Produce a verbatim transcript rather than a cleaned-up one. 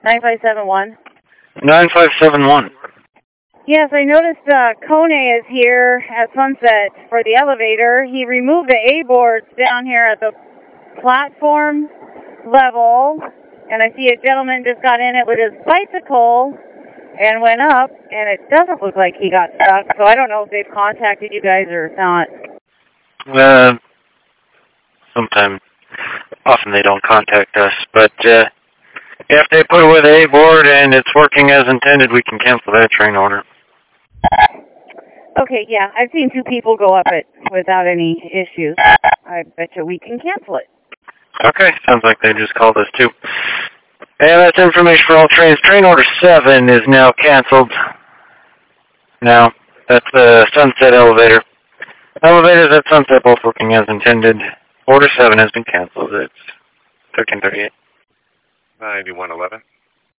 nine five seven one. nine five seven one. Yes, I noticed uh, Kone is here at Sunset for the elevator. He removed the A-boards down here at the platform level, and I see a gentleman just got in it with his bicycle and went up, and it doesn't look like he got stuck, so I don't know if they've contacted you guys or not. Uh, sometimes, often they don't contact us, but uh, if they put it with a board and it's working as intended, we can cancel that train order. Okay, yeah, I've seen two people go up it without any issues. I bet you we can cancel it. Okay, sounds like they just called us too. And that's information for all trains. Train order seven is now canceled. Now, that's the Sunset elevator. Elevators at Sunset both working as intended. Order seven has been canceled. It's thirteen thirty-eight. ninety-one eleven.